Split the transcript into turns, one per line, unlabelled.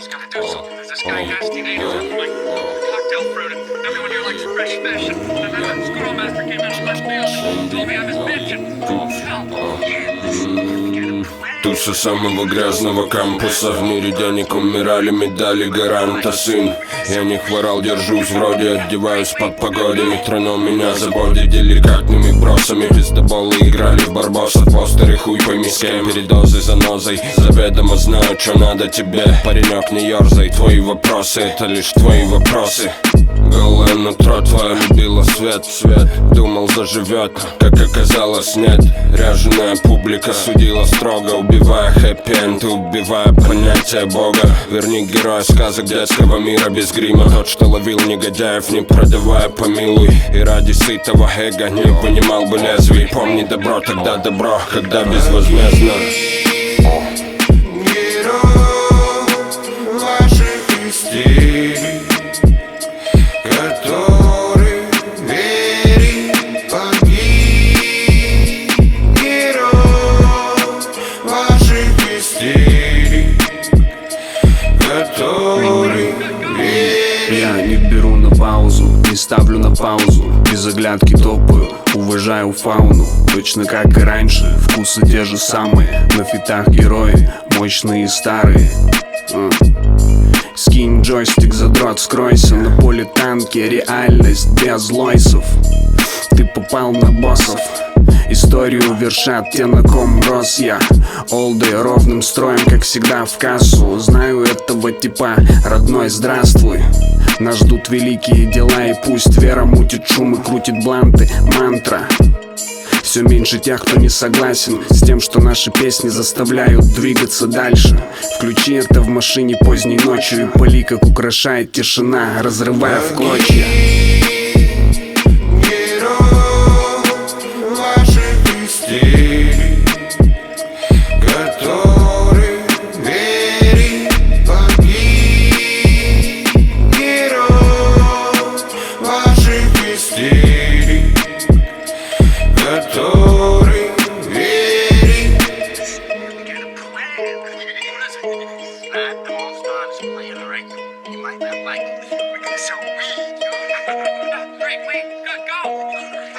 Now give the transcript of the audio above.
Somebody's gotta do something. This guy has teenagers and like cocktail fruit and everyone here likes fresh fish. And then the schoolmaster came in and left me and told me I'm his bitch and
Туша самого грязного кампуса. В мире денег умирали, медали гаранта, сын. Я не хворал, держусь вроде, одеваюсь под погоде. Метроном меня заводит деликатными бросами. Пиздоболы играли в барбосов, постеры хуй пойми с кем. Передозы занозой, заведомо знаю, что надо тебе. Паренек, не ерзай, твои вопросы, это лишь твои вопросы. Голое нутро твое любило свет, думал заживет, как оказалось нет. Ряженая публика судила строго, убивая хэппи-энд, убивая понятие Бога. Верни героя сказок детского мира без грима. Тот, что ловил негодяев, не продавая, помилуй. И ради сытого эго не вынимал бы лезвий. Помни добро, тогда добро, когда безвозмездно.
Я не беру на паузу, не ставлю на паузу. Без оглядки топаю, уважаю фауну. Точно как и раньше, вкусы те же самые. На фитах герои, мощные и старые. Скинь джойстик, задрот, скройся. На поле танки, реальность без лойсов. Ты попал на боссов. Историю вершат те, на ком рос я. Олды ровным строем, как всегда в кассу. Знаю этого типа, родной, здравствуй. Нас ждут великие дела, и пусть вера мутит шум и крутит бланты. Мантра. Все меньше тех, кто не согласен с тем, что наши песни заставляют двигаться дальше. Включи это в машине поздней ночью и пали, как украшает тишина, разрывая в клочья.
Not the most honest player, right? You might not like it. We're gonna sell weed. Great, wait, good, go!